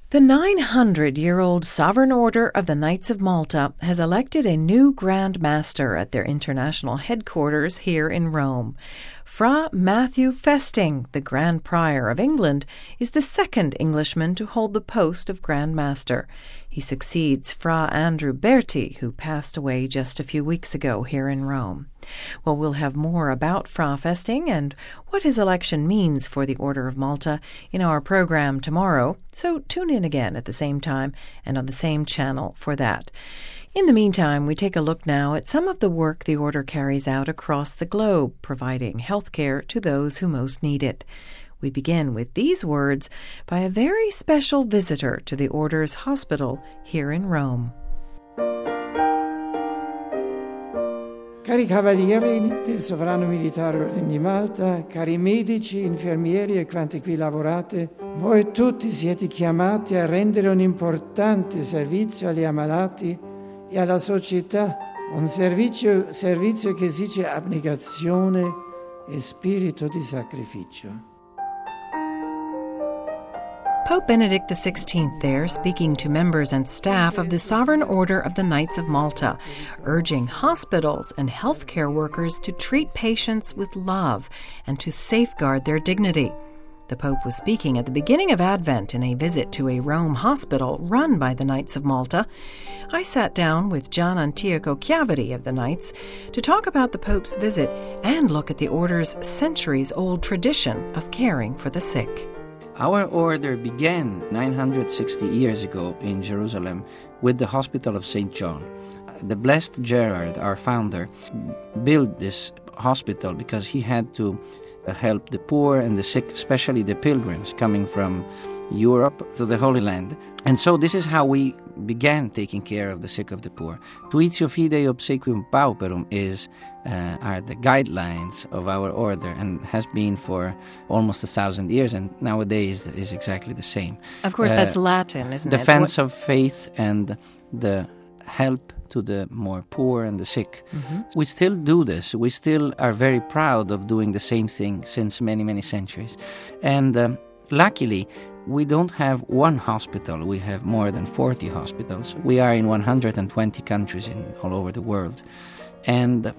The 900-year-old Sovereign Order of the Knights of Malta has elected a new Grand Master at their international headquarters here in Rome. Fra Matthew Festing, the Grand Prior of England, is the second Englishman to hold the post of Grand Master. He succeeds Fra Andrew Berti, who passed away just a few weeks ago here in Rome. Well, we'll have more about Fra Festing and what his election means for the Order of Malta in our program tomorrow, so tune in again at the same time and on the same channel for that. In the meantime, we take a look now at some of the work the Order carries out across the globe, providing health care to those who most need it. We begin with these words by a very special visitor to the Order's hospital here in Rome. Cari Cavalieri del Sovrano Militare Ordine di Malta, cari medici, infermieri e quanti qui lavorate, voi tutti siete chiamati a rendere un importante servizio agli ammalati e alla società, un servizio che esige abnegazione e spirito di sacrificio. Pope Benedict XVI there speaking to members and staff of the Sovereign Order of the Knights of Malta, urging hospitals and healthcare workers to treat patients with love and to safeguard their dignity. The Pope was speaking at the beginning of Advent in a visit to a Rome hospital run by the Knights of Malta. I sat down with Gian Antioco Chiavari of the Knights to talk about the Pope's visit and look at the Order's centuries-old tradition of caring for the sick. Our order began 960 years ago in Jerusalem with the Hospital of St. John. The Blessed Gerard, our founder, built this hospital because he had to help the poor and the sick, especially the pilgrims coming from Europe to the Holy Land. And so this is how we began taking care of the sick of the poor. Tuitio Fidei Obsequium Pauperum are the guidelines of our order and has been for almost 1,000 years, and nowadays is exactly the same. Of course, that's Latin, isn't it? Defense of faith and the help to the more poor and the sick. Mm-hmm. We still do this. We still are very proud of doing the same thing since many, many centuries. And luckily, we don't have one hospital. We have more than 40 hospitals. We are in 120 countries all over the world. And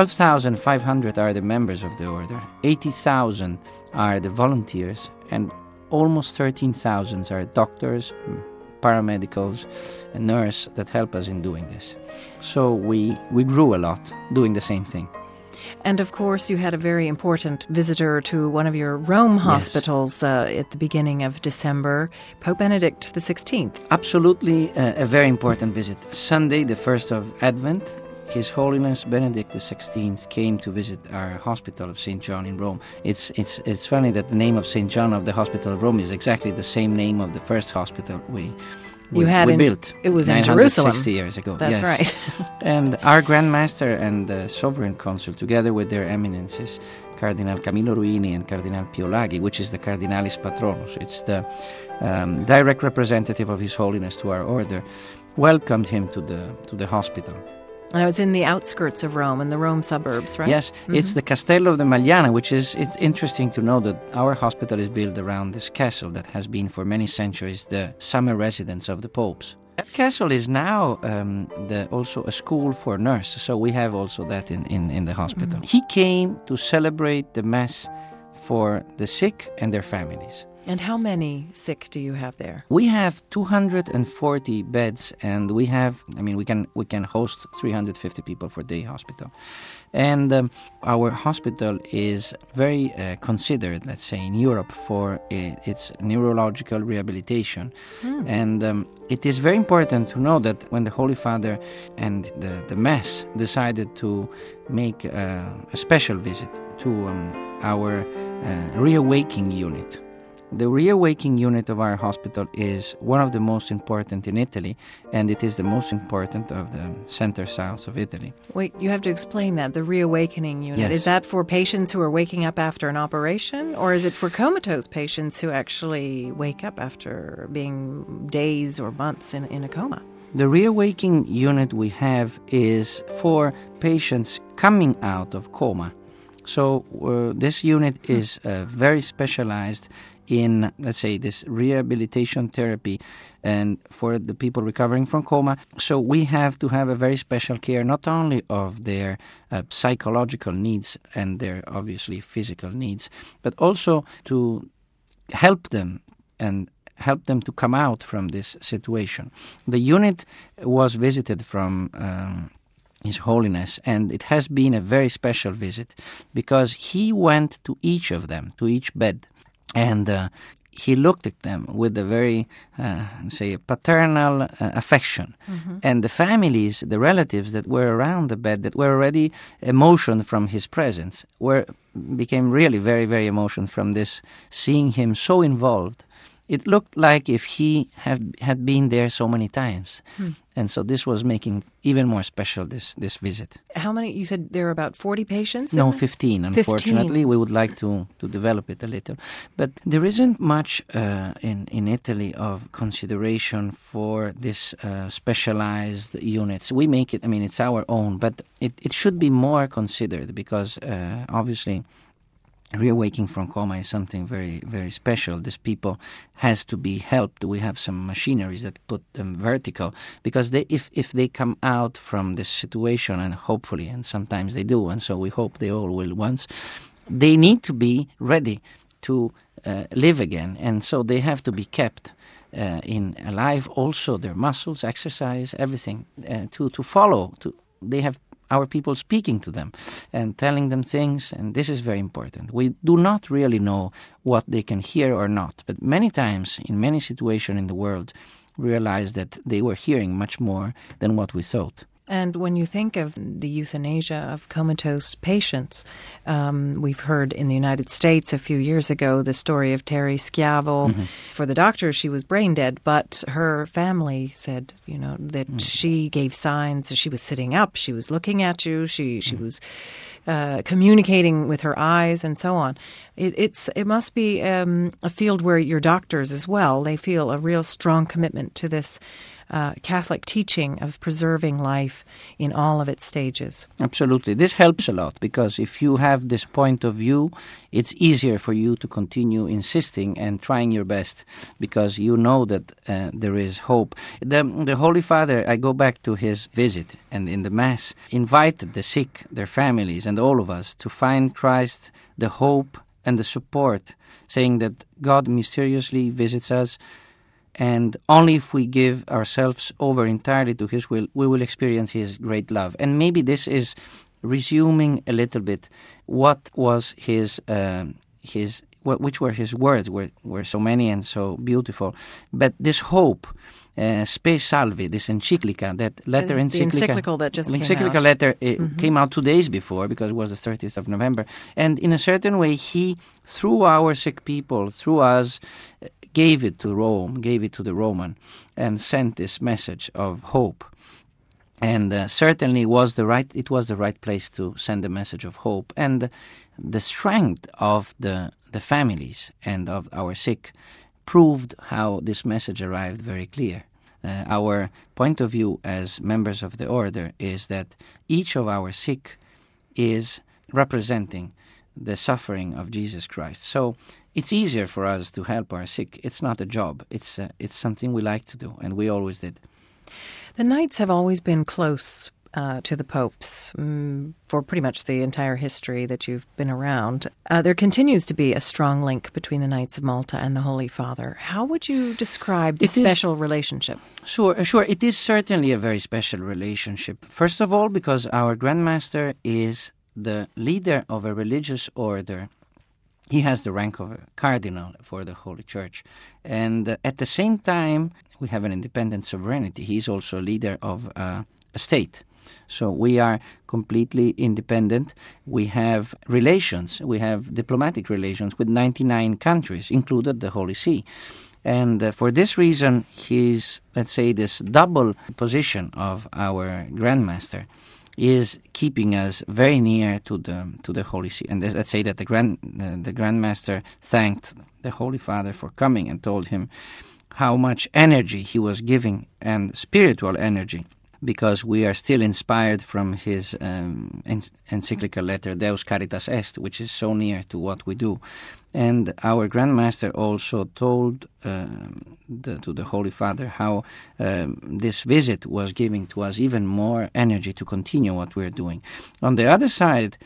12,500 are the members of the order. 80,000 are the volunteers. And almost 13,000 are doctors, paramedicals, and nurses that help us in doing this. So we grew a lot doing the same thing. And of course, you had a very important visitor to one of your Rome hospitals at the beginning of December, Pope Benedict XVI. Absolutely a very important visit. Sunday, the 1st of Advent, His Holiness Benedict XVI came to visit our Hospital of St. John in Rome. It's funny that the name of St. John of the Hospital of Rome is exactly the same name of the first hospital we built. It was in Jerusalem. 960 years ago. That's right. And our Grand Master and the Sovereign Consul, together with their eminences, Cardinal Camillo Ruini and Cardinal Pio Laghi, which is the Cardinalis Patronus, it's the direct representative of His Holiness to our order, welcomed him to the hospital. And it was in the outskirts of Rome, in the Rome suburbs, right? Yes, It's the Castello of the Magliana, it's interesting to know that our hospital is built around this castle that has been for many centuries the summer residence of the popes. That castle is now also a school for nurses, so we have also that in the hospital. He came to celebrate the Mass for the sick and their families. And how many sick do you have there? We have 240 beds, and we can host 350 people for day hospital. And our hospital is very considered, let's say, in Europe for its neurological rehabilitation. And it is very important to know that when the Holy Father and the Mass decided to make a special visit to our Reawaking unit. The Reawaking unit of our hospital is one of the most important in Italy, and it is the most important of the center-south of Italy. Wait, you have to explain that, the Reawakening unit. Yes. Is that for patients who are waking up after an operation, or is it for comatose patients who actually wake up after being days or months in a coma? The Reawaking unit we have is for patients coming out of coma. So this unit is very specialized in, let's say, this rehabilitation therapy and for the people recovering from coma. So we have to have a very special care, not only of their psychological needs and their obviously physical needs, but also to help them and help them to come out from this situation. The unit was visited from His Holiness, and it has been a very special visit because he went to each of them, to each bed, and he looked at them with a very, paternal affection. Mm-hmm. And the families, the relatives that were around the bed, that were already emotional from his presence, became really very, very emotional from this, seeing him so involved. It looked like if he had been there so many times. And so this was making even more special this visit. How many? You said there are about 40 patients? No, 15, unfortunately. 15. We would like to develop it a little. But there isn't much in Italy of consideration for this specialized units. We make it, it's our own, but it should be more considered because obviously reawaking from coma is something very, very special. These people has to be helped. We have some machineries that put them vertical because if they come out from this situation, and hopefully, and sometimes they do, and so we hope they all will once, they need to be ready to live again, and so they have to be kept alive. Also, their muscles, exercise, everything to follow. They have our people speaking to them and telling them things, and this is very important. We do not really know what they can hear or not, but many times, in many situations in the world, we realize that they were hearing much more than what we thought. And when you think of the euthanasia of comatose patients, we've heard in the United States a few years ago the story of Terry Schiavo. Mm-hmm. For the doctor, she was brain dead, but her family said, that she gave signs. She was sitting up, she was looking at you, she was communicating with her eyes and so on. It must be a field where your doctors as well, they feel a real strong commitment to this Catholic teaching of preserving life in all of its stages. Absolutely. This helps a lot because if you have this point of view, it's easier for you to continue insisting and trying your best because you know that there is hope. The Holy Father, I go back to his visit and in the Mass, invited the sick, their families and all of us to find Christ the hope and the support, saying that God mysteriously visits us. And only if we give ourselves over entirely to His will, we will experience His great love. And maybe this is resuming a little bit what was which were His words, were so many and so beautiful. But this hope, Spe Salvi, this encyclica, that letter, the encyclical that just came out. Encyclical letter came out 2 days before because it was the 30th of November. And in a certain way, he, through our sick people, through us, gave it to Rome, gave it to the Roman, and sent this message of hope. And certainly it was the right place to send a message of hope. And the strength of the families and of our sick proved how this message arrived very clear. Our point of view as members of the order is that each of our sick is representing the suffering of Jesus Christ. So it's easier for us to help our sick. It's not a job. It's something we like to do, and we always did. The Knights have always been close to the popes for pretty much the entire history that you've been around. There continues to be a strong link between the Knights of Malta and the Holy Father. How would you describe the special relationship? Sure. It is certainly a very special relationship. First of all, because our Grand Master is the leader of a religious order. He has the rank of a cardinal for the Holy Church. And at the same time, we have an independent sovereignty. He's also a leader of a state. So we are completely independent. We have relations. We have diplomatic relations with 99 countries, included the Holy See. And for this reason, his, let's say, this double position of our Grand Master is keeping us very near to the Holy See. And let's say that the Grand Master thanked the Holy Father for coming and told him how much energy he was giving, and spiritual energy, because we are still inspired from his encyclical letter Deus Caritas Est, which is so near to what we do. And our Grand Master also told to the Holy Father how this visit was giving to us even more energy to continue what we're doing. On the other side,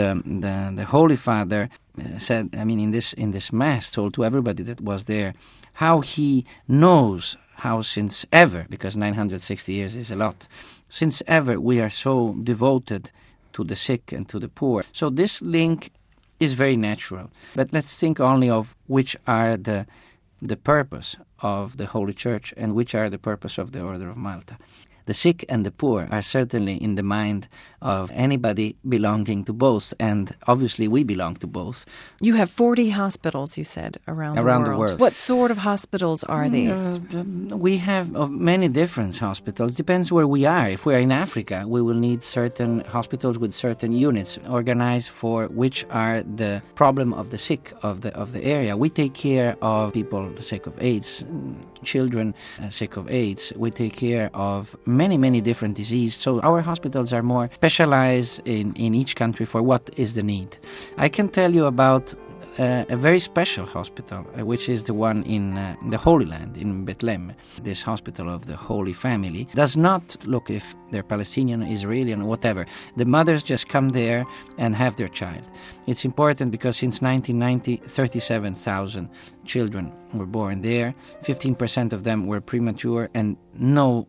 the Holy Father said, in this Mass, told to everybody that was there how he knows how since ever, because 960 years is a lot, since ever we are so devoted to the sick and to the poor. So this link is very natural. But let's think only of which are the purpose of the Holy Church and which are the purpose of the Order of Malta. The sick and the poor are certainly in the mind of anybody belonging to both, and obviously we belong to both. You have 40 hospitals, you said, around the world. What sort of hospitals are these? We have many different hospitals. Depends where we are. If we are in Africa, we will need certain hospitals with certain units organized for which are the problem of the sick of the area. We take care of people sick of AIDS, children sick of AIDS. We take care of many different diseases. So our hospitals are more specialized in each country for what is the need. I can tell you about a very special hospital, which is the one in the Holy Land, in Bethlehem. This hospital of the Holy Family does not look if they're Palestinian, Israeli, or whatever. The mothers just come there and have their child. It's important because since 1990, 37,000 children were born there. 15% of them were premature, and no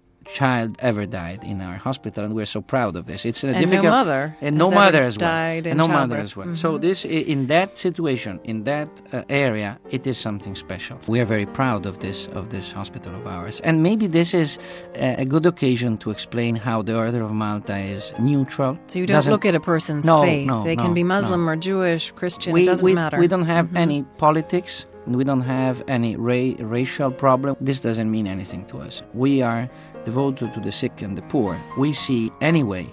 child ever died in our hospital, and we're so proud of this. It's difficult, no mother, and no mother as well, died and no mother as well. Mm-hmm. So this, in that situation, in that area, it is something special. We are very proud of this hospital of ours, and maybe this is a good occasion to explain how the Order of Malta is neutral. So you don't look at a person's faith. They can be Muslim or Jewish, Christian. It doesn't matter. We don't have any politics. We don't have any racial problem. This doesn't mean anything to us. We are devoted to the sick and the poor. We see anyway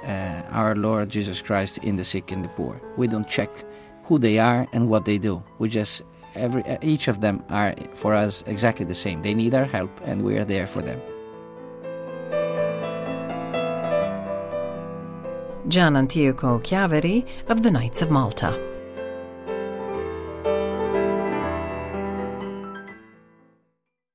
our Lord Jesus Christ in the sick and the poor. We don't check who they are and what they do. We just, each of them are for us exactly the same. They need our help, and we are there for them. Gian Antioco Chiaveri of the Knights of Malta.